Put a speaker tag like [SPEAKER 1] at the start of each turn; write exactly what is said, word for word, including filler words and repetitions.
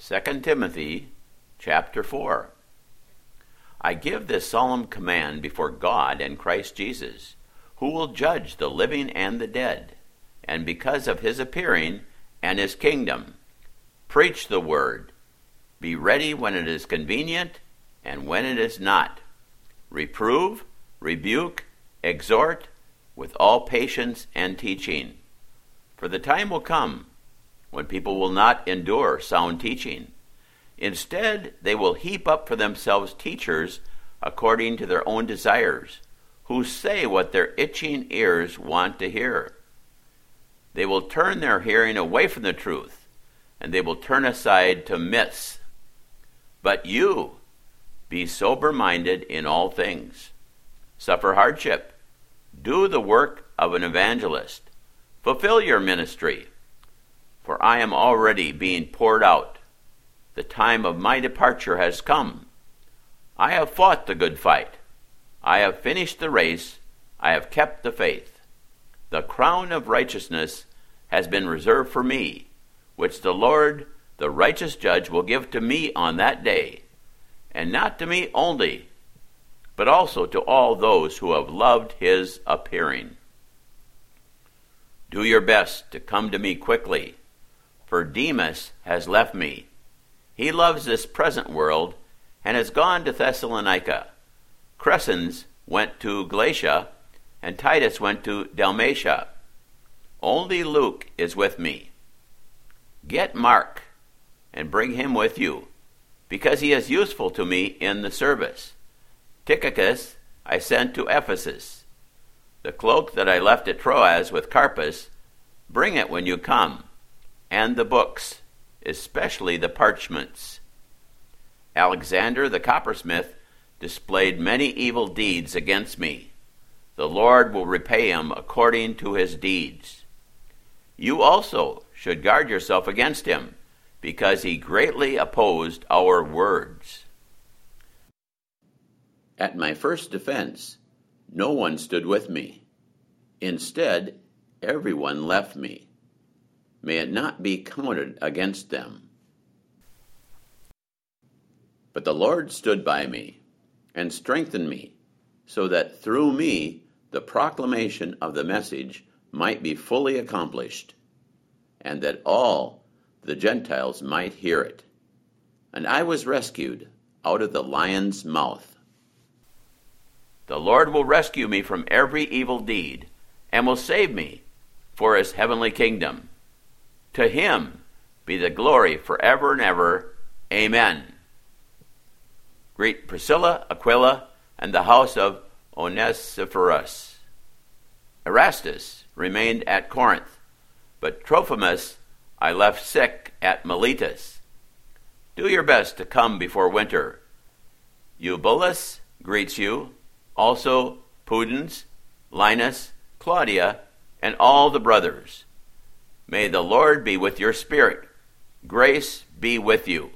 [SPEAKER 1] Second Timothy chapter four. I give this solemn command before God and Christ Jesus, who will judge the living and the dead, and because of his appearing and his kingdom. Preach the word. Be ready when it is convenient and when it is not. Reprove, rebuke, exhort with all patience and teaching. For the time will come when people will not endure sound teaching. Instead, they will heap up for themselves teachers according to their own desires, who say what their itching ears want to hear. They will turn their hearing away from the truth, and they will turn aside to myths. But you, be sober-minded in all things. Suffer hardship. Do the work of an evangelist. Fulfill your ministry. For I am already being poured out. The time of my departure has come. I have fought the good fight. I have finished the race. I have kept the faith. The crown of righteousness has been reserved for me, which the Lord, the righteous judge, will give to me on that day, and not to me only, but also to all those who have loved his appearing. Do your best to come to me quickly, for Demas has left me. He loves this present world and has gone to Thessalonica. Crescens went to Galatia, and Titus went to Dalmatia. Only Luke is with me. Get Mark and bring him with you, because he is useful to me in the service. Tychicus I sent to Ephesus. The cloak that I left at Troas with Carpus, bring it when you come, and the books, especially the parchments. Alexander the coppersmith displayed many evil deeds against me. The Lord will repay him according to his deeds. You also should guard yourself against him, because he greatly opposed our words. At my first defense, no one stood with me. Instead, everyone left me. May it not be counted against them. But the Lord stood by me and strengthened me, so that through me the proclamation of the message might be fully accomplished, and that all the Gentiles might hear it. And I was rescued out of the lion's mouth. The Lord will rescue me from every evil deed, and will save me for his heavenly kingdom. To him be the glory forever and ever. Amen. Greet Priscilla, Aquila, and the house of Onesiphorus. Erastus remained at Corinth, but Trophimus I left sick at Miletus. Do your best to come before winter. Eubulus greets you, also Pudens, Linus, Claudia, and all the brothers. May the Lord be with your spirit. Grace be with you.